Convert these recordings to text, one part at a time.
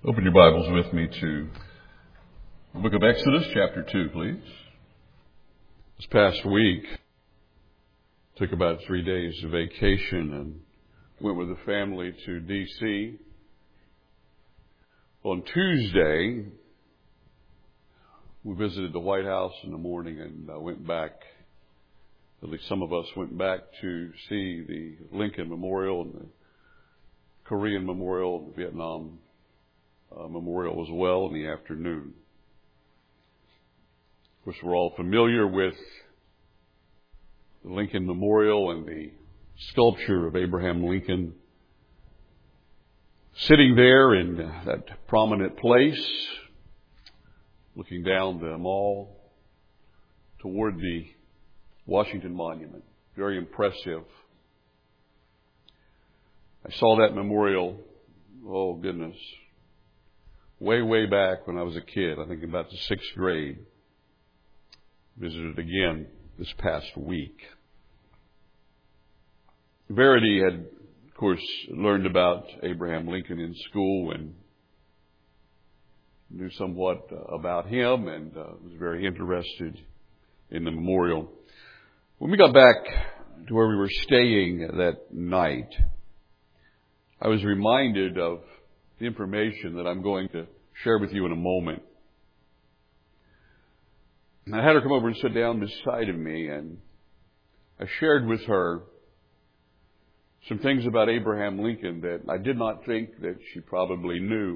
Open your Bibles with me to the book of Exodus, chapter 2, please. This past week, took about 3 days of vacation and went with the family to D.C. On Tuesday, we visited the White House in the morning and went back, at least some of us went back to see the Lincoln Memorial and the Korean Memorial and the Vietnam Memorial as well in the afternoon. Of course, we're all familiar with the Lincoln Memorial and the sculpture of Abraham Lincoln sitting there in that prominent place, looking down the mall toward the Washington Monument. Very impressive. I saw that memorial, oh goodness, way back when I was a kid, I think about the 6th grade. Visited again this past week. Verity had, of course, learned about Abraham Lincoln in school and knew somewhat about him and was very interested in the memorial. When we got back to where we were staying that night, I was reminded of the information that I'm going to share with you in a moment. And I had her come over and sit down beside of me, and I shared with her some things about Abraham Lincoln that I did not think that she probably knew.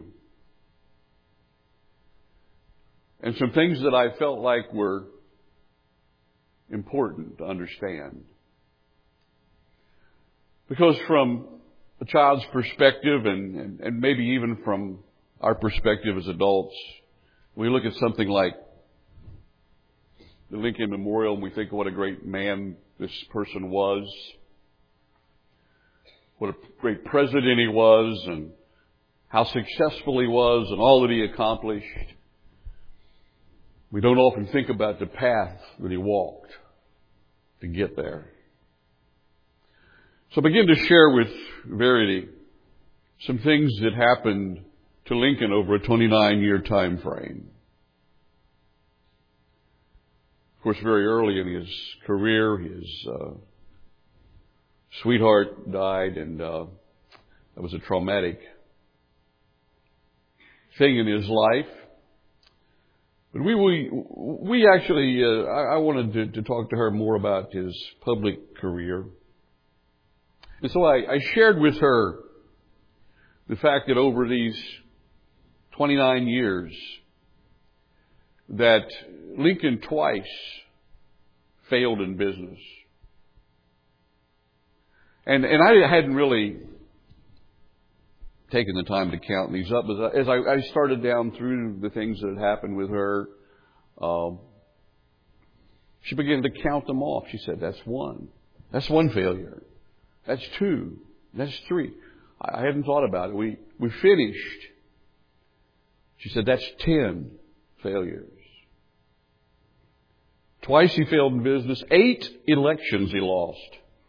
And some things that I felt like were important to understand. Because from a child's perspective and maybe even from our perspective as adults, we look at something like the Lincoln Memorial and we think what a great man this person was, what a great president he was, and how successful he was and all that he accomplished. We don't often think about the path that he walked to get there. So I begin to share with Verity some things that happened to Lincoln over a 29-year time frame. Of course, very early in his career, his sweetheart died, and that was a traumatic thing in his life. But we actually, I wanted to talk to her more about his public career. And so I shared with her the fact that over these 29 years that Lincoln twice failed in business. And I hadn't really taken the time to count these up. But as I started down through the things that had happened with her, she began to count them off. She said, that's one. That's one failure. That's two. That's three. I hadn't thought about it. We finished. She said, that's 10 failures. Twice he failed in business. 8 elections he lost.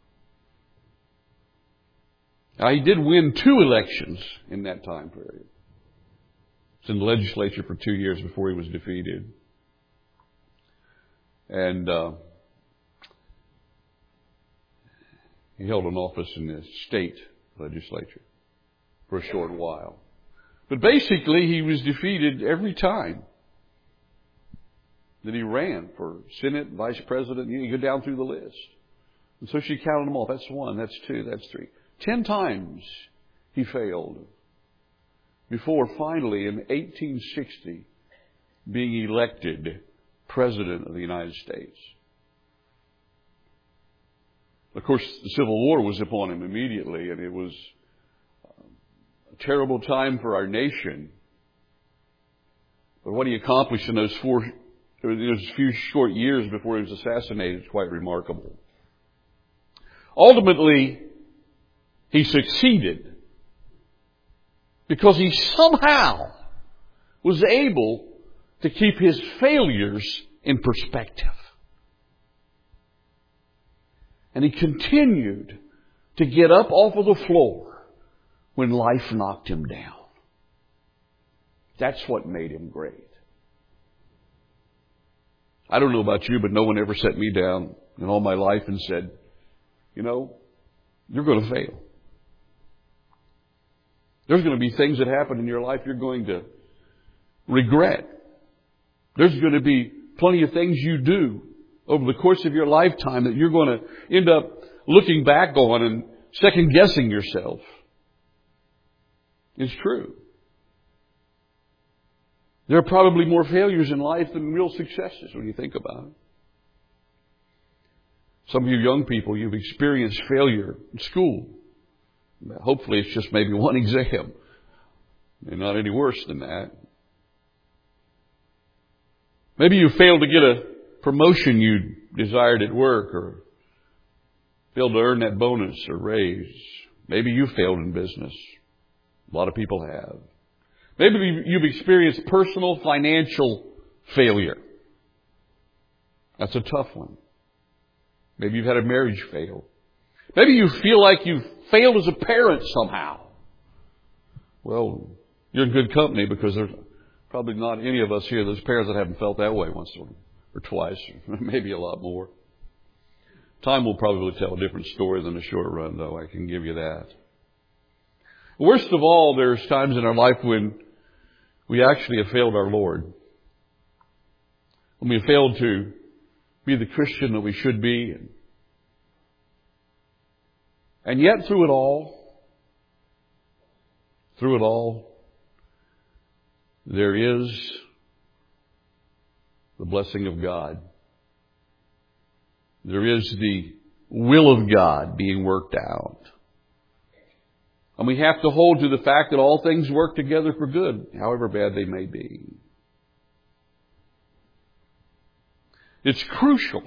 Now, he did win 2 elections in that time period. He was in the legislature for 2 years before he was defeated. And he held an office in the state legislature for a short while. But basically, he was defeated every time that he ran for Senate, Vice President. You go down through the list. And so she counted them all. That's 1, that's 2, that's 3. 10 times he failed before finally in 1860 being elected President of the United States. Of course, the Civil War was upon him immediately, and it was a terrible time for our nation. But what he accomplished in those few short years before he was assassinated is quite remarkable. Ultimately, he succeeded because he somehow was able to keep his failures in perspective. And he continued to get up off of the floor when life knocked him down. That's what made him great. I don't know about you, but no one ever set me down in all my life and said, you know, you're going to fail. There's going to be things that happen in your life you're going to regret. There's going to be plenty of things you do over the course of your lifetime that you're going to end up looking back on and second-guessing yourself. It's true. There are probably more failures in life than real successes when you think about it. Some of you young people, you've experienced failure in school. Hopefully it's just maybe one exam and not any worse than that. Maybe you failed to get a promotion you desired at work, or failed to earn that bonus or raise. Maybe you failed in business. A lot of people have. Maybe you've experienced personal financial failure. That's a tough one. Maybe you've had a marriage fail. Maybe you feel like you've failed as a parent somehow. Well, you're in good company, because there's probably not any of us here that's parents that haven't felt that way once or twice, or maybe a lot more. Time will probably tell a different story than the short run, though. I can give you that. Worst of all, there's times in our life when we actually have failed our Lord. When we have failed to be the Christian that we should be. And yet through it all, there is the blessing of God. There is the will of God being worked out. And we have to hold to the fact that all things work together for good, however bad they may be. It's crucial.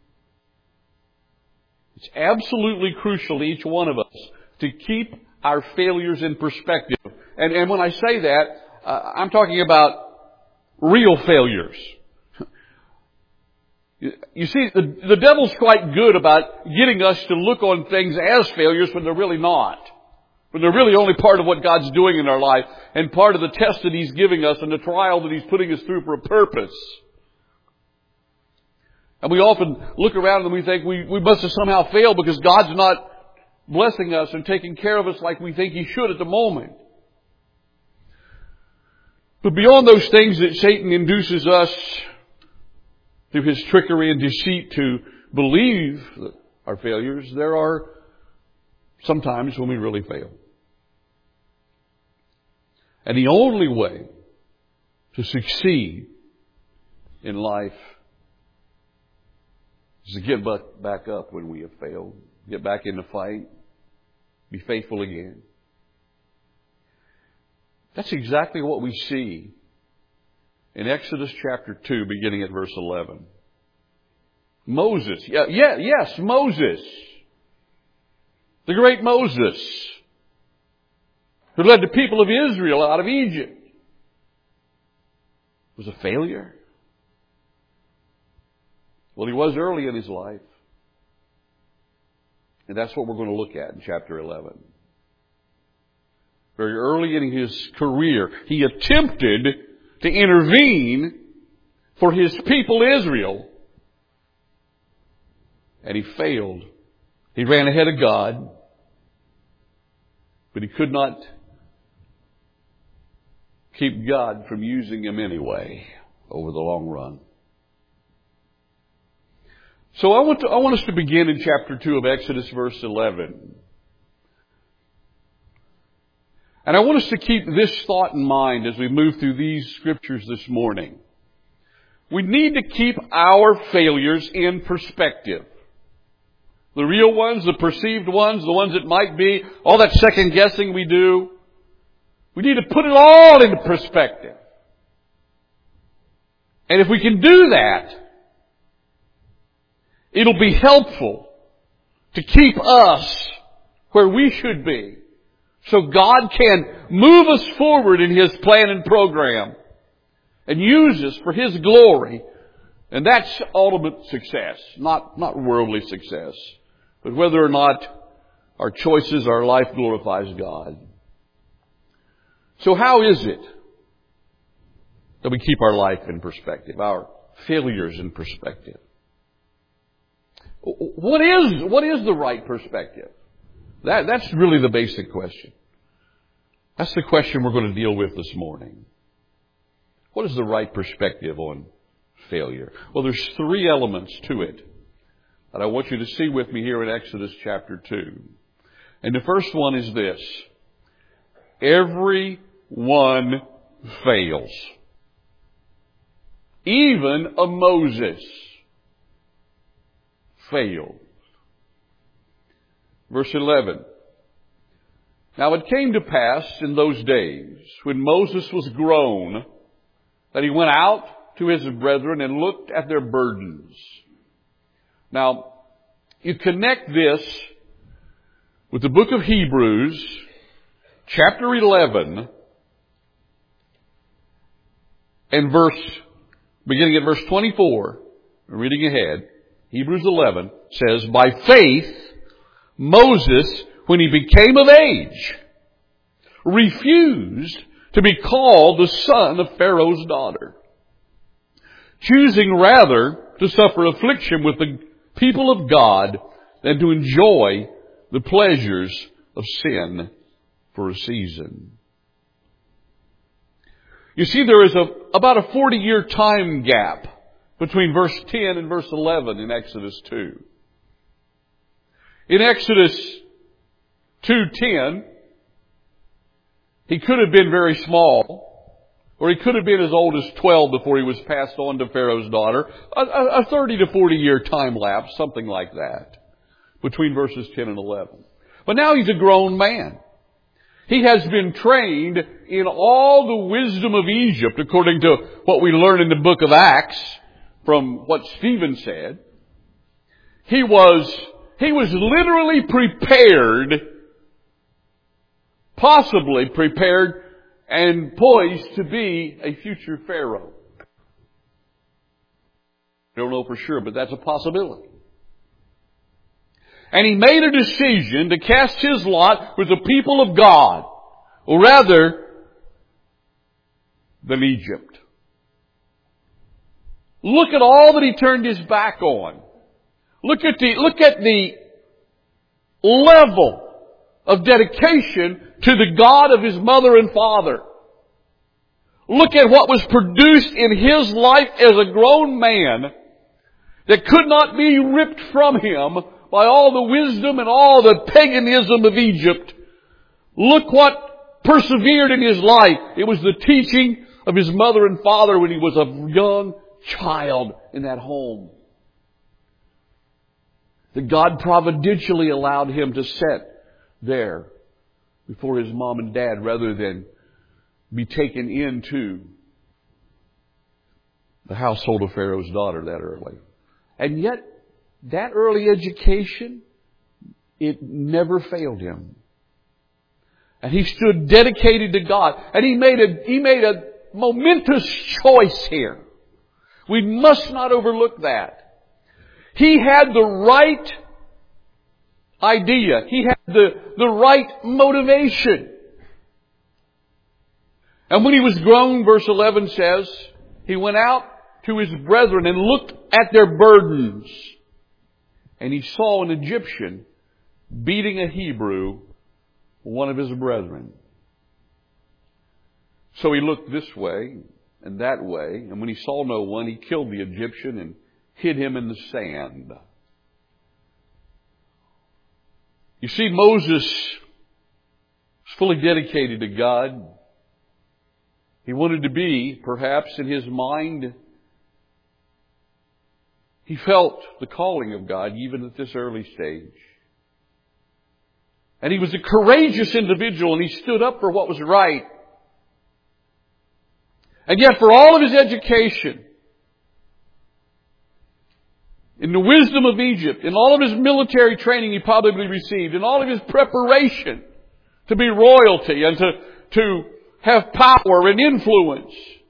It's absolutely crucial to each one of us to keep our failures in perspective. And when I say that, I'm talking about real failures. You see, the devil's quite good about getting us to look on things as failures when they're really not. When they're really only part of what God's doing in our life, and part of the test that He's giving us and the trial that He's putting us through for a purpose. And we often look around and we think we must have somehow failed because God's not blessing us and taking care of us like we think He should at the moment. But beyond those things that Satan induces us through his trickery and deceit to believe our failures, there are some times when we really fail. And the only way to succeed in life is to get back up when we have failed. Get back in the fight. Be faithful again. That's exactly what we see in Exodus chapter 2, beginning at verse 11. Moses. Yes, Moses. The great Moses, who led the people of Israel out of Egypt, was a failure. Well, he was early in his life. And that's what we're going to look at in chapter 11. Very early in his career, he attempted to intervene for his people Israel. And he failed. He ran ahead of God. But he could not keep God from using him anyway over the long run. So I want us to begin in chapter 2 of Exodus, verse 11. And I want us to keep this thought in mind as we move through these scriptures this morning. We need to keep our failures in perspective. The real ones, the perceived ones, the ones that might be, all that second guessing we do. We need to put it all into perspective. And if we can do that, it'll be helpful to keep us where we should be, so God can move us forward in His plan and program and use us for His glory. And that's ultimate success, not worldly success, but whether or not our choices, our life glorifies God. So how is it that we keep our life in perspective, our failures in perspective. What is the right perspective? That's really the basic question. That's the question we're going to deal with this morning. What is the right perspective on failure? Well, there's three elements to it that I want you to see with me here in Exodus chapter 2. And the first one is this. Everyone fails. Even a Moses failed. Verse 11. Now it came to pass in those days, when Moses was grown, that he went out to his brethren and looked at their burdens. Now, you connect this with the book of Hebrews, chapter 11, and beginning at verse 24, reading ahead, Hebrews 11 says, by faith, Moses, when he became of age, refused to be called the son of Pharaoh's daughter, choosing rather to suffer affliction with the people of God than to enjoy the pleasures of sin for a season. You see, there is about a 40-year time gap between verse 10 and verse 11 in Exodus 2. In Exodus 2:10, he could have been very small, or he could have been as old as 12 before he was passed on to Pharaoh's daughter. A 30 to 40-year time lapse, something like that, between verses 10 and 11. But now he's a grown man. He has been trained in all the wisdom of Egypt, according to what we learn in the book of Acts from what Stephen said. He was literally prepared, possibly prepared and poised to be a future Pharaoh. I don't know for sure, but that's a possibility. And he made a decision to cast his lot with the people of God, or rather, than Egypt. Look at all that he turned his back on. Look at the level of dedication to the God of his mother and father. Look at what was produced in his life as a grown man that could not be ripped from him by all the wisdom and all the paganism of Egypt. Look what persevered in his life. It was the teaching of his mother and father when he was a young child in that home. That God providentially allowed him to sit there before his mom and dad rather than be taken into the household of Pharaoh's daughter that early. And yet, that early education, it never failed him. And he stood dedicated to God. And he made a momentous choice here. We must not overlook that. He had the right idea. He had the right motivation. And when he was grown, verse 11 says, he went out to his brethren and looked at their burdens. And he saw an Egyptian beating a Hebrew, one of his brethren. So he looked this way and that way, and when he saw no one, he killed the Egyptian and hid him in the sand. You see, Moses was fully dedicated to God. He wanted to be, perhaps in his mind, he felt the calling of God even at this early stage. And he was a courageous individual, and he stood up for what was right. And yet for all of his education, in the wisdom of Egypt, in all of his military training he probably received, in all of his preparation to be royalty and to have power and influence,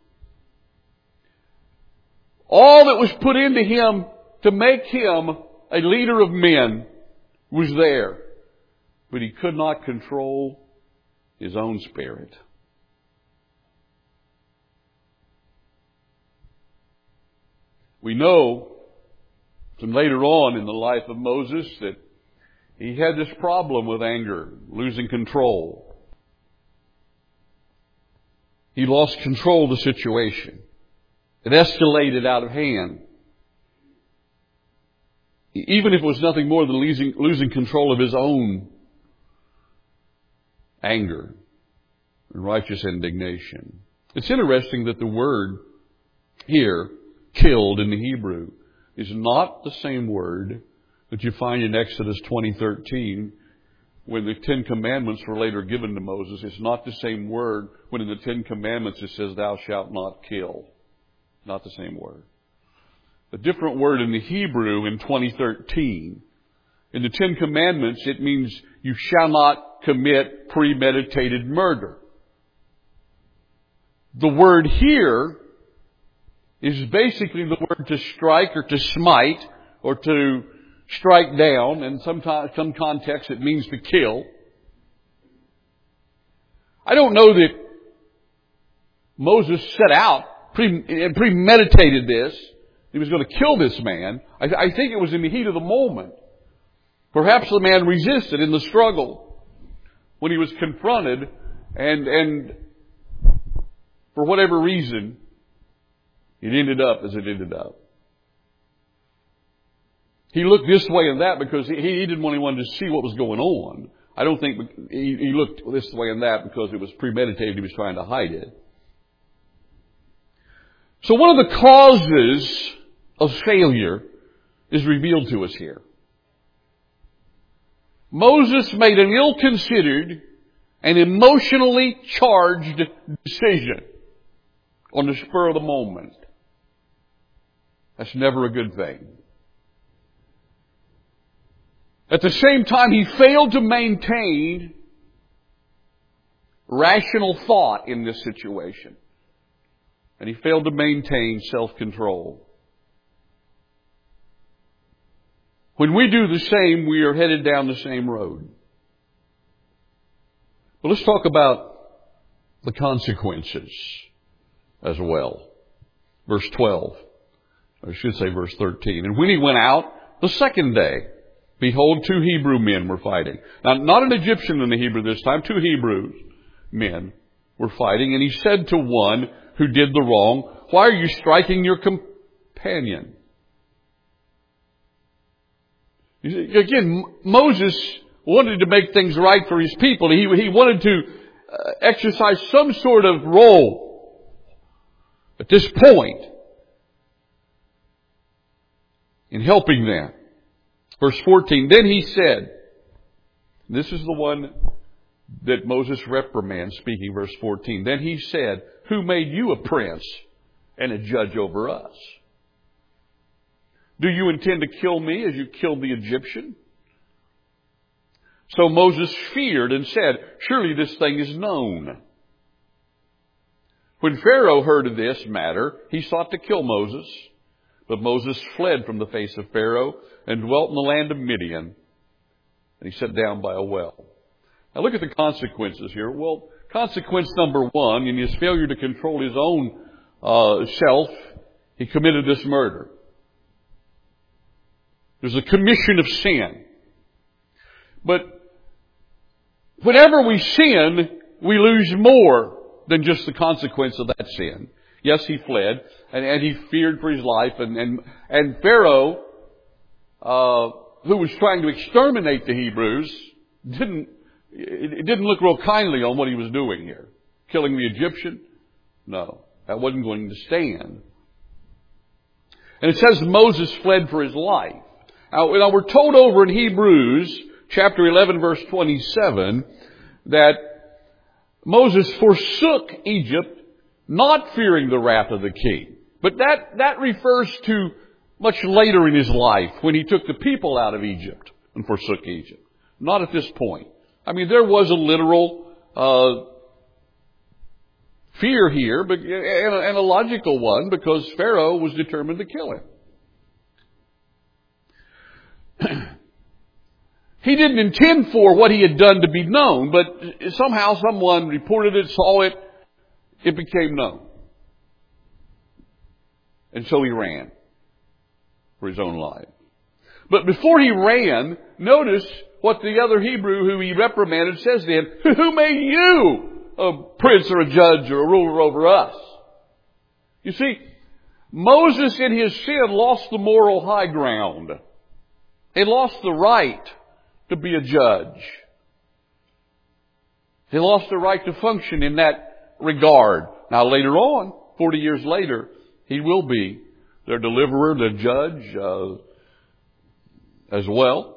all that was put into him to make him a leader of men was there. But he could not control his own spirit. We know from later on in the life of Moses that he had this problem with anger, losing control. He lost control of the situation. It escalated out of hand. Even if it was nothing more than losing control of his own anger and righteous indignation. It's interesting that the word here, killed in the Hebrew, is not the same word that you find in Exodus 20:13 when the Ten Commandments were later given to Moses. It's not the same word when in the Ten Commandments it says, thou shalt not kill. Not the same word. A different word in the Hebrew in 2013. In the Ten Commandments, it means you shall not commit premeditated murder. The word here is basically the word to strike or to smite or to strike down. And sometimes, some context, it means to kill. I don't know that Moses set out and premeditated this. He was going to kill this man. I think it was in the heat of the moment. Perhaps the man resisted in the struggle when he was confronted and for whatever reason, it ended up as it ended up. He looked this way and that because he didn't want anyone to see what was going on. I don't think he looked this way and that because it was premeditated. He was trying to hide it. So one of the causes of failure is revealed to us here. Moses made an ill-considered and emotionally charged decision on the spur of the moment. That's never a good thing. At the same time, he failed to maintain rational thought in this situation. And he failed to maintain self-control. When we do the same, we are headed down the same road. But let's talk about the consequences as well. Verse 12. Or I should say verse 13. And when he went out the second day, behold, 2 Hebrew men were fighting. Now, not an Egyptian and a Hebrew this time. 2 Hebrew men were fighting. And he said to one who did the wrong, why are you striking your companion? Again, Moses wanted to make things right for his people. He wanted to exercise some sort of role at this point in helping them. Verse 14, then he said, this is the one that Moses reprimands, speaking verse 14. Then he said, who made you a prince and a judge over us? Do you intend to kill me as you killed the Egyptian? So Moses feared and said, surely this thing is known. When Pharaoh heard of this matter, he sought to kill Moses. But Moses fled from the face of Pharaoh and dwelt in the land of Midian. And he sat down by a well. Now look at the consequences here. Well, consequence number 1, in his failure to control his own self, he committed this murder. There's a commission of sin. But whenever we sin, we lose more than just the consequence of that sin. Yes, he fled, and he feared for his life, and Pharaoh, who was trying to exterminate the Hebrews, didn't look real kindly on what he was doing here. Killing the Egyptian? No, that wasn't going to stand. And it says Moses fled for his life. Now we're told over in Hebrews chapter 11 verse 27 that Moses forsook Egypt, not fearing the wrath of the king. But that refers to much later in his life when he took the people out of Egypt and forsook Egypt. Not at this point. I mean, there was a literal fear here, but and a logical one, because Pharaoh was determined to kill him. He didn't intend for what he had done to be known, but somehow someone reported it, saw it, it became known. And so he ran. for his own life. But before he ran, notice what the other Hebrew who he reprimanded says to him, who made you a prince or a judge or a ruler over us? You see, Moses in his sin lost the moral high ground. He lost the right to be a judge. He lost the right to function in that regard. Now later on, 40 years later, he will be their deliverer, the judge, as well.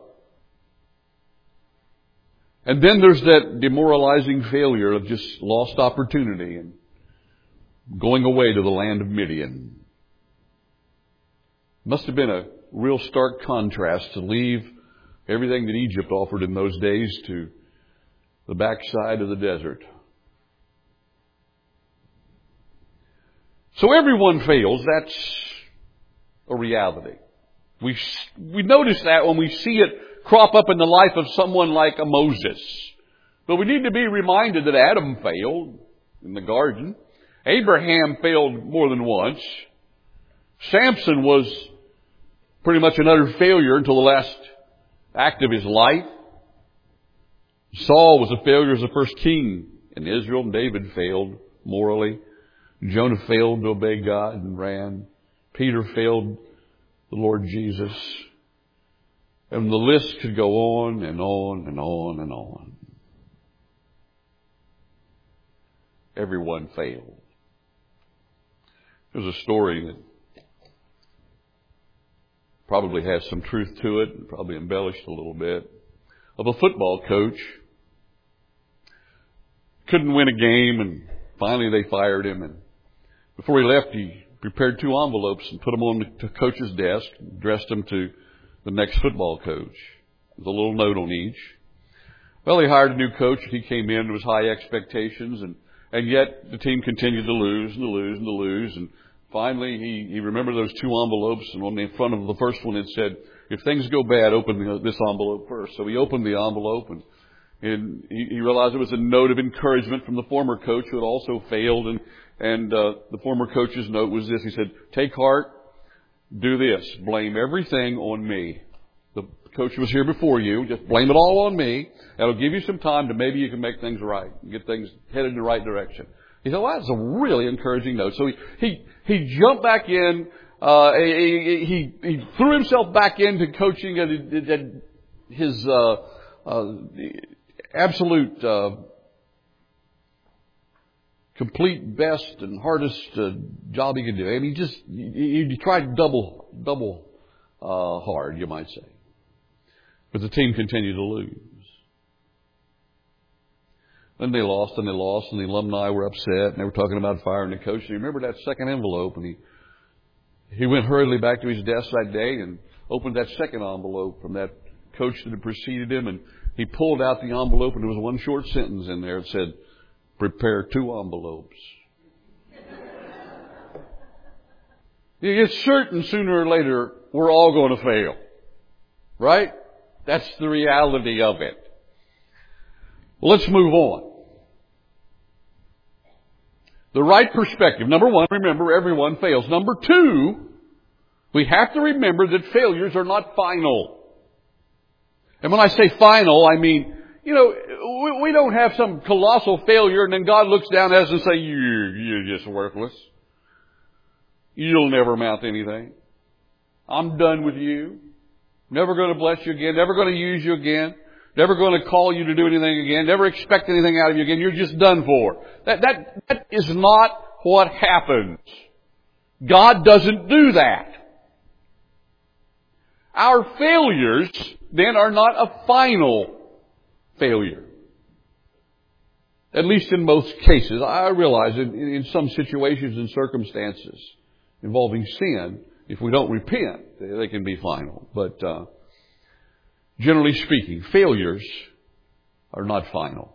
And then there's that demoralizing failure of just lost opportunity and going away to the land of Midian. Must have been a real stark contrast to leave everything that Egypt offered in those days to the backside of the desert. So everyone fails. That's a reality. We notice that when we see it crop up in the life of someone like a Moses. But we need to be reminded that Adam failed in the garden. Abraham failed more than once. Samson was pretty much an utter failure until the last act of his life. Saul was a failure as the first king in Israel, and David failed morally. Jonah failed to obey God and ran. Peter failed the Lord Jesus. And the list could go on and on and on and on. Everyone failed. There's a story that probably has some truth to it, and probably embellished a little bit, of a football coach. Couldn't win a game, and finally they fired him. And before he left, he prepared 2 envelopes and put them on the coach's desk, addressed them to the next football coach, with a little note on each. Well, he hired a new coach. He came in with high expectations, and yet the team continued to lose and to lose and to lose. And finally, he remembered those 2 envelopes, and on the front of the first one it said, if things go bad, open this envelope first. So he opened the envelope, and he realized it was a note of encouragement from the former coach who had also failed. And the former coach's note was this. He said, take heart, do this, blame everything on me. The coach was here before you, just blame it all on me. That'll give you some time to maybe you can make things right, and get things headed in the right direction. He said, well, that's a really encouraging note. So he jumped back in, he threw himself back into coaching at his absolute complete best and hardest job he could do. I mean, he tried double hard, you might say. But the team continued to lose. Then they lost and they lost, and the alumni were upset, and they were talking about firing the coach. And he remembered that second envelope, and he went hurriedly back to his desk that day and opened that second envelope from that coach that had preceded him, and he pulled out the envelope, and there was one short sentence in there that said, prepare 2 envelopes. It's certain sooner or later we're all going to fail. Right? That's the reality of it. Well, let's move on. The right perspective. Number 1, remember, everyone fails. Number 2, we have to remember that failures are not final. And when I say final, I mean, we don't have some colossal failure and then God looks down at us and say, you're just worthless. You'll never amount to anything. I'm done with you. Never going to bless you again. Never going to use you again. Never going to call you to do anything again. Never expect anything out of you again. You're just done for. That is not what happens. God doesn't do that. Our failures then are not a final failure. At least in most cases. I realize in some situations and circumstances involving sin, if we don't repent, they can be final. But generally speaking, failures are not final.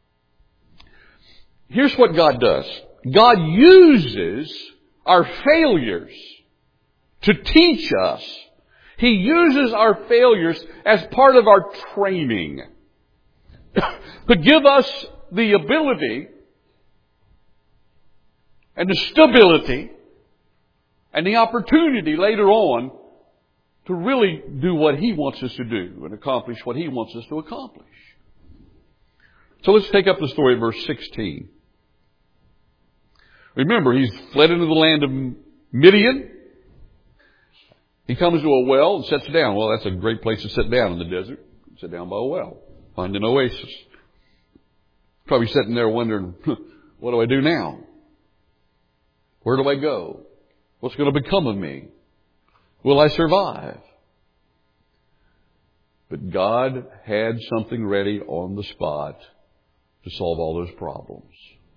Here's what God does. God uses our failures to teach us. He uses our failures as part of our training to give us the ability and the stability and the opportunity later on to really do what He wants us to do and accomplish what He wants us to accomplish. So let's take up the story of verse 16. Remember, he's fled into the land of Midian. He comes to a well and sits down. Well, that's a great place to sit down in the desert. Sit down by a well. Find an oasis. Probably sitting there wondering, what do I do now? Where do I go? What's going to become of me? Will I survive? But God had something ready on the spot to solve all those problems.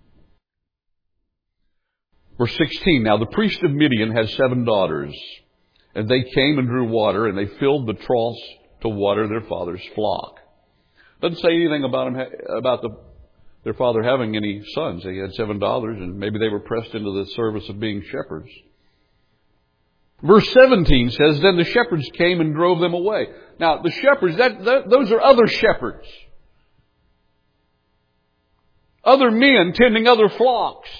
Verse 16, now the priest of Midian had 7 daughters, and they came and drew water, and they filled the troughs to water their father's flock. Doesn't say anything about their father having any sons. They had 7 daughters, and maybe they were pressed into the service of being shepherds. Verse 17 says, then the shepherds came and drove them away. Now, the shepherds, those are other shepherds. Other men tending other flocks.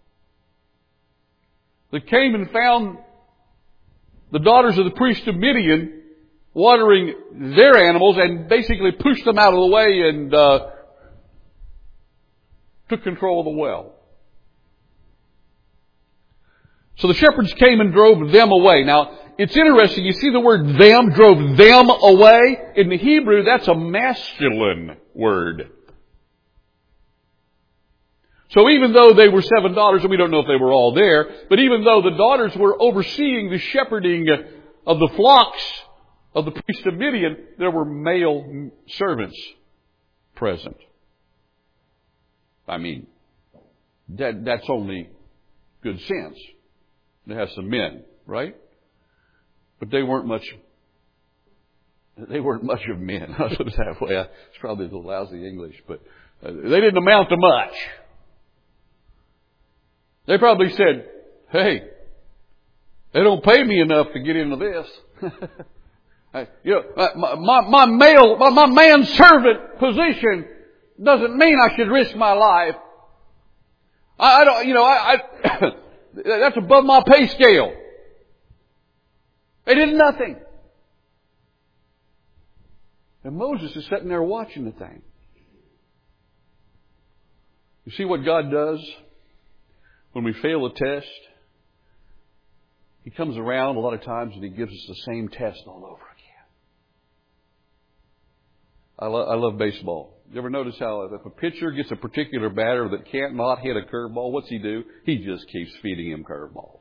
That came and found the daughters of the priest of Midian watering their animals and basically pushed them out of the way and took control of the well. So the shepherds came and drove them away. Now, it's interesting. You see the word them, drove them away. In the Hebrew, that's a masculine word. So even though they were 7 daughters, and we don't know if they were all there, but even though the daughters were overseeing the shepherding of the flocks of the priest of Midian, there were male servants present. I mean, that's only good sense. They have some men, right? But they weren't much of men. I'll put it that way. It's probably the lousy English, but they didn't amount to much. They probably said, hey, they don't pay me enough to get into this. My manservant position doesn't mean I should risk my life. That's above my pay scale. They did nothing. And Moses is sitting there watching the thing. You see what God does when we fail a test? He comes around a lot of times and He gives us the same test all over again. I love baseball. You ever notice how if a pitcher gets a particular batter that can't not hit a curveball, what's he do? He just keeps feeding him curveballs.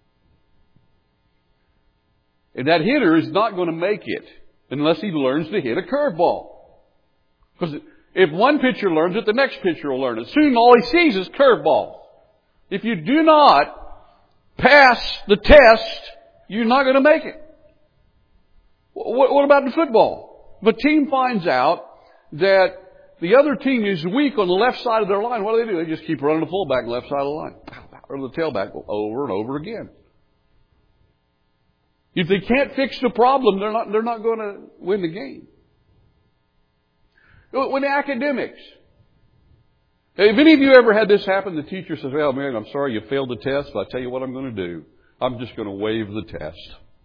And that hitter is not going to make it unless he learns to hit a curveball. Because if one pitcher learns it, the next pitcher will learn it. Soon all he sees is curveballs. If you do not pass the test, you're not going to make it. What about in football? If a team finds out that the other team is weak on the left side of their line, what do? They just keep running the fullback left side of the line. Or the tailback over and over again. If they can't fix the problem, they're not going to win the game. When academics, have any of you ever had this happen? The teacher says, well, man, I'm sorry you failed the test, but I'll tell you what I'm going to do. I'm just going to waive the test.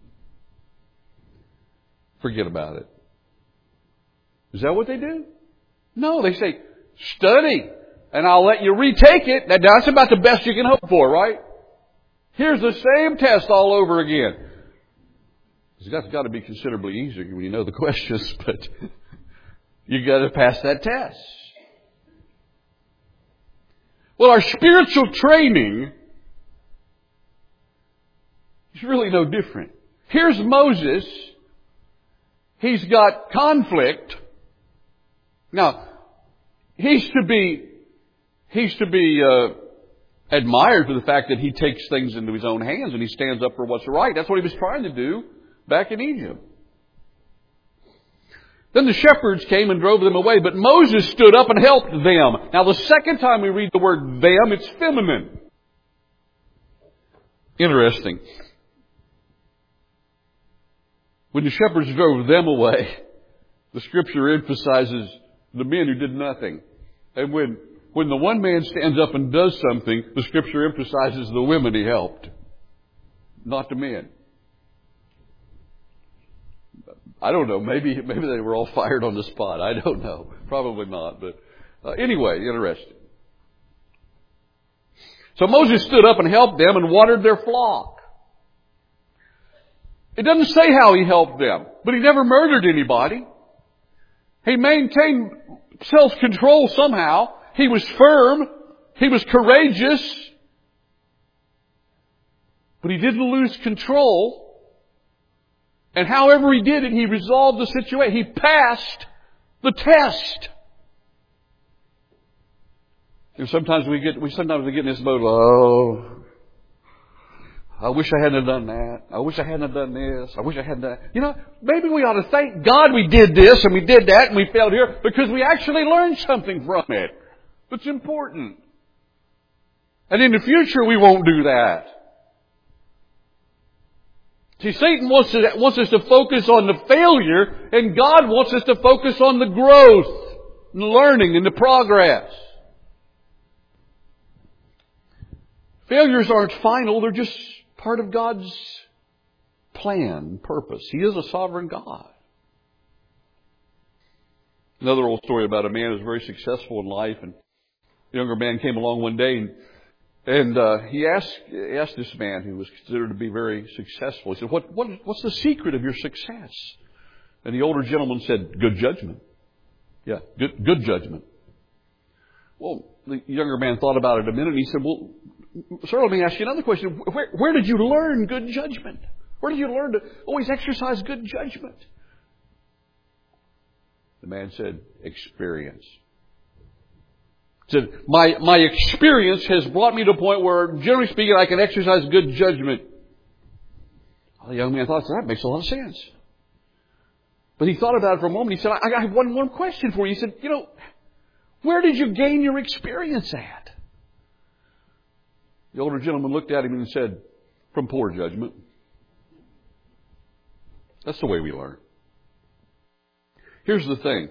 Forget about it. Is that what they do? No, they say, study, and I'll let you retake it. Now, that's about the best you can hope for, right? Here's the same test all over again. It's got to be considerably easier when you know the questions, but you got to pass that test. Well, our spiritual training is really no different. Here's Moses. He's got conflict. Now, he's to be admired for the fact that he takes things into his own hands and he stands up for what's right. That's what he was trying to do back in Egypt. Then the shepherds came and drove them away, but Moses stood up and helped them. Now, the second time we read the word them, it's feminine. Interesting. When the shepherds drove them away, the Scripture emphasizes the men who did nothing. And when the one man stands up and does something, the Scripture emphasizes the women he helped, not the men. I don't know. Maybe they were all fired on the spot. I don't know. Probably not. But anyway, interesting. So Moses stood up and helped them and watered their flock. It doesn't say how he helped them, but he never murdered anybody. He maintained self-control somehow. He was firm. He was courageous. But he didn't lose control. And however he did it, he resolved the situation. He passed the test. And sometimes we get in this mode, oh, I wish I hadn't done that. I wish I hadn't done this. I wish I hadn't done that. Maybe we ought to thank God we did this and we did that and we failed here because we actually learned something from it. That's important. And in the future we won't do that. See, Satan wants us to focus on the failure, and God wants us to focus on the growth, and the learning, and the progress. Failures aren't final, they're just part of God's plan, purpose. He is a sovereign God. Another old story about a man who was very successful in life, and a younger man came along one day and he asked this man who was considered to be very successful. He said, what's the secret of your success? And the older gentleman said, good judgment. Yeah, good judgment. Well, the younger man thought about it a minute and he said, well, sir, let me ask you another question. Where did you learn good judgment? Where did you learn to always exercise good judgment? The man said, experience. He said, my experience has brought me to a point where, generally speaking, I can exercise good judgment. Well, the young man thought, that makes a lot of sense. But he thought about it for a moment. He said, I have one more question for you. He said, where did you gain your experience at? The older gentleman looked at him and said, from poor judgment. That's the way we learn. Here's the thing.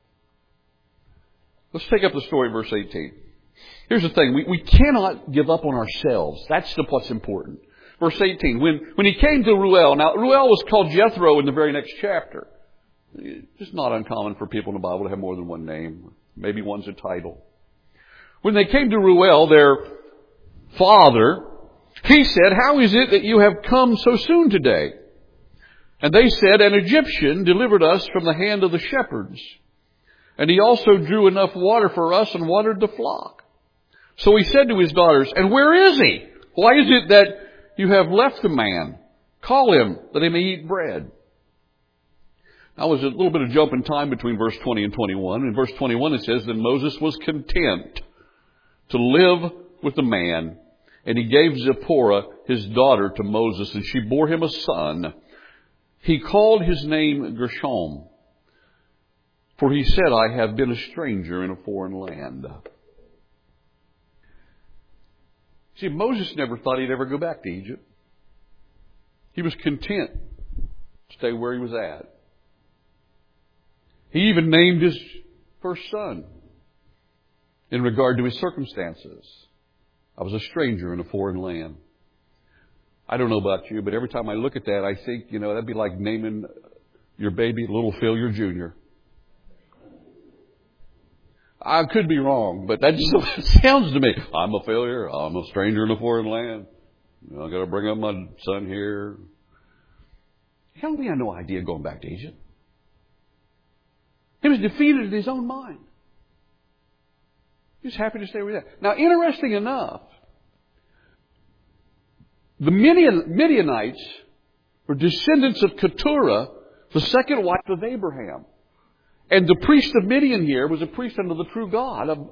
Let's take up the story, verse 18. Here's the thing. We cannot give up on ourselves. That's what's important. Verse 18. When he came to Ruel. Now, Ruel was called Jethro in the very next chapter. It's not uncommon for people in the Bible to have more than one name. Maybe one's a title. When they came to Ruel, their father, he said, how is it that you have come so soon today? And they said, an Egyptian delivered us from the hand of the shepherds. And he also drew enough water for us and watered the flock. So he said to his daughters, and where is he? Why is it that you have left the man? Call him that he may eat bread. Now there's a little bit of jump in time between verse 20 and 21. In verse 21 it says that Moses was content to live with the man. And he gave Zipporah, his daughter, to Moses, and she bore him a son. He called his name Gershom. For he said, I have been a stranger in a foreign land. See, Moses never thought he'd ever go back to Egypt. He was content to stay where he was at. He even named his first son in regard to his circumstances. I was a stranger in a foreign land. I don't know about you, but every time I look at that, I think, that'd be like naming your baby Little Failure Jr. I could be wrong, but that just what it sounds to me. I'm a failure. I'm a stranger in a foreign land. I got to bring up my son here. Hell, we had no idea going back to Egypt. He was defeated in his own mind. He was happy to stay with that. Now, interesting enough, the Midianites were descendants of Keturah, the second wife of Abraham. And the priest of Midian here was a priest under the true God of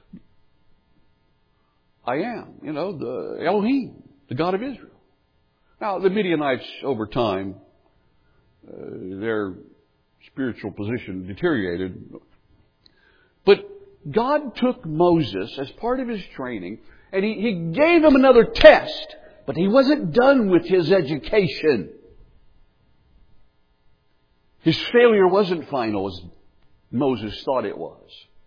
the Elohim, the God of Israel. Now, the Midianites, over time, their spiritual position deteriorated. But God took Moses as part of his training, and he gave him another test. But he wasn't done with his education. His failure wasn't final as Moses thought it was.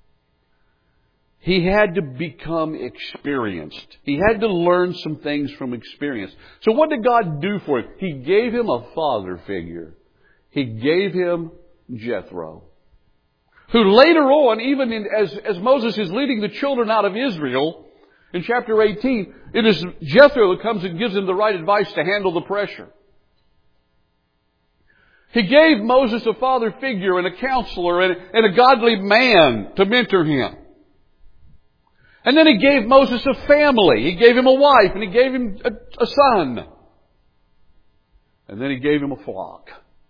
He had to become experienced. He had to learn some things from experience. So what did God do for him? He gave him a father figure. He gave him Jethro, who later on, even as Moses is leading the children out of Israel, in chapter 18, it is Jethro that comes and gives him the right advice to handle the pressure. He gave Moses a father figure and a counselor and a godly man to mentor him. And then He gave Moses a family. He gave him a wife and He gave him a son. And then He gave him a flock.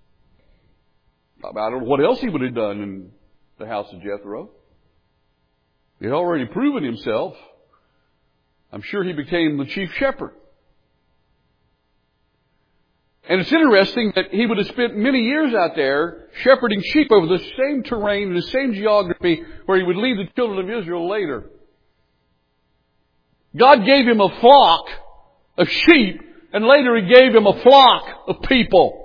I don't know what else he would have done in the house of Jethro. He had already proven himself. I'm sure he became the chief shepherd. And it's interesting that he would have spent many years out there shepherding sheep over the same terrain and the same geography where he would lead the children of Israel later. God gave him a flock of sheep, and later He gave him a flock of people.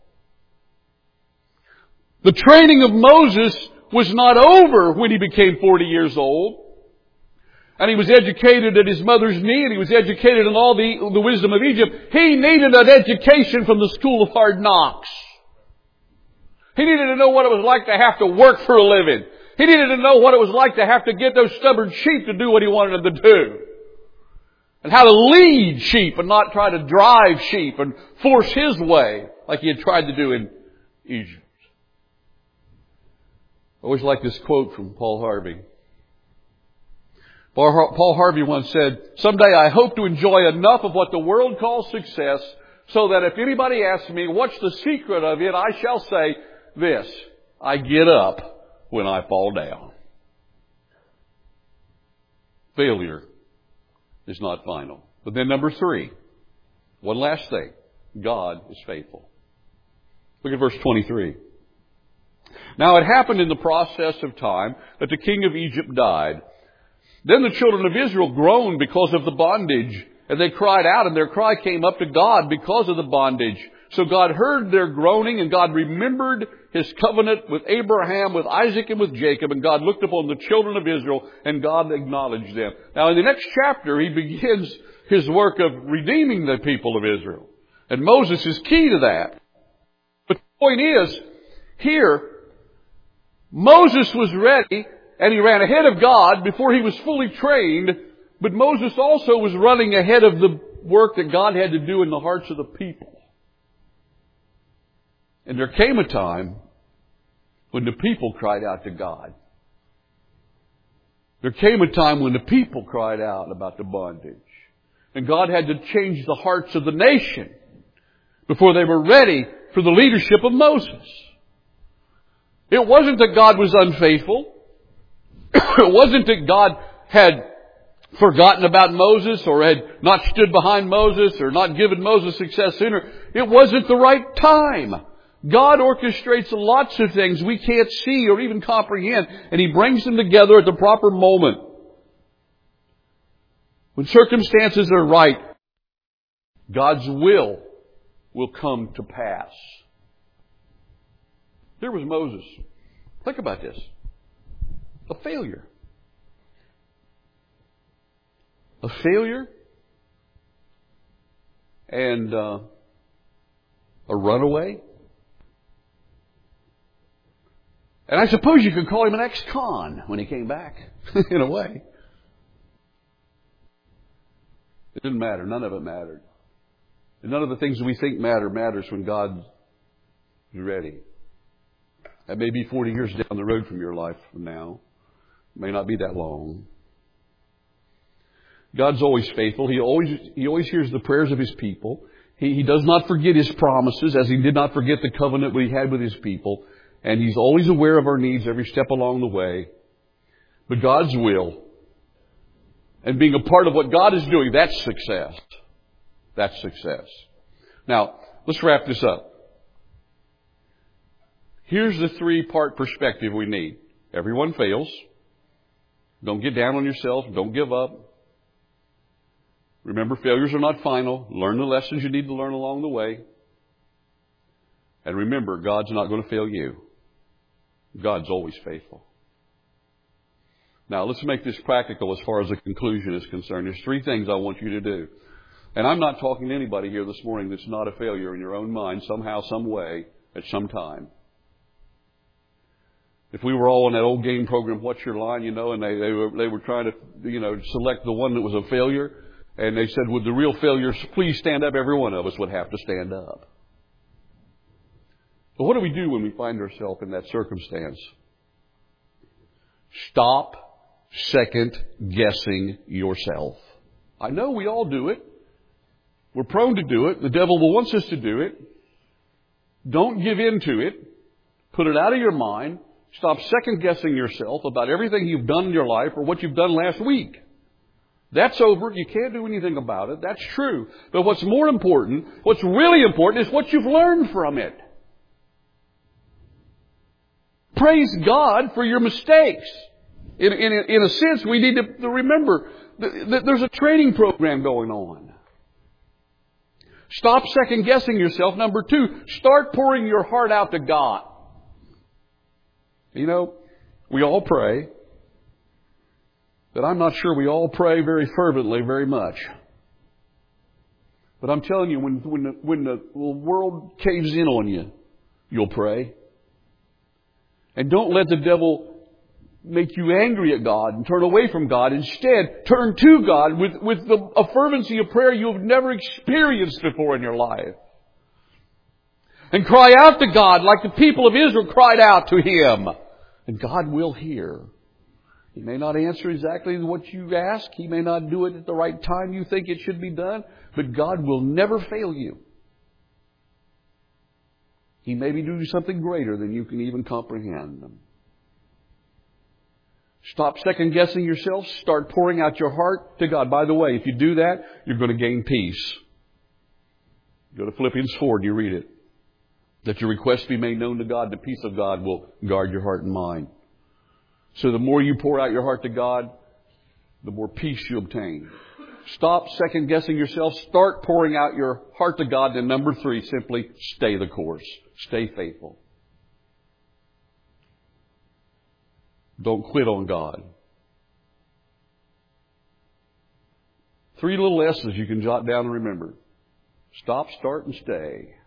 The training of Moses was not over when he became 40 years old. And he was educated at his mother's knee, and he was educated in all the wisdom of Egypt. He needed an education from the school of hard knocks. He needed to know what it was like to have to work for a living. He needed to know what it was like to have to get those stubborn sheep to do what he wanted them to do. And how to lead sheep and not try to drive sheep and force his way like he had tried to do in Egypt. I always like this quote from Paul Harvey. Paul Harvey once said, "Someday I hope to enjoy enough of what the world calls success so that if anybody asks me what's the secret of it, I shall say this: I get up when I fall down." Failure is not final. But then number 3, one last thing. God is faithful. Look at verse 23. Now it happened in the process of time that the king of Egypt died. Then the children of Israel groaned because of the bondage, and they cried out, and their cry came up to God because of the bondage. So God heard their groaning, and God remembered His covenant with Abraham, with Isaac, and with Jacob, and God looked upon the children of Israel, and God acknowledged them. Now in the next chapter, He begins His work of redeeming the people of Israel. And Moses is key to that. But the point is, here, Moses was ready, and he ran ahead of God before he was fully trained, but Moses also was running ahead of the work that God had to do in the hearts of the people. And there came a time when the people cried out to God. There came a time when the people cried out about the bondage. And God had to change the hearts of the nation before they were ready for the leadership of Moses. It wasn't that God was unfaithful. It wasn't that God had forgotten about Moses or had not stood behind Moses or not given Moses success sooner. It wasn't the right time. God orchestrates lots of things we can't see or even comprehend, and He brings them together at the proper moment. When circumstances are right, God's will come to pass. Here was Moses. Think about this. A failure. A failure and a runaway. And I suppose you could call him an ex-con when he came back, in a way. It didn't matter. None of it mattered. And none of the things we think matters when God's ready. That may be 40 years down the road from your life from now. It may not be that long. God's always faithful. He always hears the prayers of His people. He does not forget His promises, as He did not forget the covenant that He had with His people. And He's always aware of our needs every step along the way. But God's will and being a part of what God is doing, that's success. That's success. Now, let's wrap this up. Here's the 3-part perspective we need. Everyone fails. Don't get down on yourself. Don't give up. Remember, failures are not final. Learn the lessons you need to learn along the way. And remember, God's not going to fail you. God's always faithful. Now, let's make this practical as far as the conclusion is concerned. There's 3 things I want you to do. And I'm not talking to anybody here this morning that's not a failure in your own mind, somehow, some way. at some time. If we were all on that old game program, What's Your Line, and they were trying to, select the one that was a failure, and they said, would the real failures please stand up? Every one of us would have to stand up. But what do we do when we find ourselves in that circumstance? Stop second-guessing yourself. I know we all do it. We're prone to do it. The devil wants us to do it. Don't give in to it. Put it out of your mind. Stop second-guessing yourself about everything you've done in your life or what you've done last week. That's over. You can't do anything about it. That's true. But what's more important, what's really important, is what you've learned from it. Praise God for your mistakes. In a sense, we need to remember that there's a training program going on. Stop second-guessing yourself. Number 2, start pouring your heart out to God. We all pray, but I'm not sure we all pray very fervently very much. But I'm telling you, when the world caves in on you, you'll pray. And don't let the devil make you angry at God and turn away from God. Instead, turn to God with a fervency of prayer you've never experienced before in your life. And cry out to God like the people of Israel cried out to Him. And God will hear. He may not answer exactly what you ask. He may not do it at the right time you think it should be done. But God will never fail you. He may be doing something greater than you can even comprehend. Stop second-guessing yourself. Start pouring out your heart to God. By the way, if you do that, you're going to gain peace. Go to Philippians 4 and you read it. That your requests be made known to God. The peace of God will guard your heart and mind. So the more you pour out your heart to God, the more peace you obtain. Stop second-guessing yourself. Start pouring out your heart to God. And number 3, simply stay the course. Stay faithful. Don't quit on God. 3 little S's you can jot down and remember. Stop, start, and stay.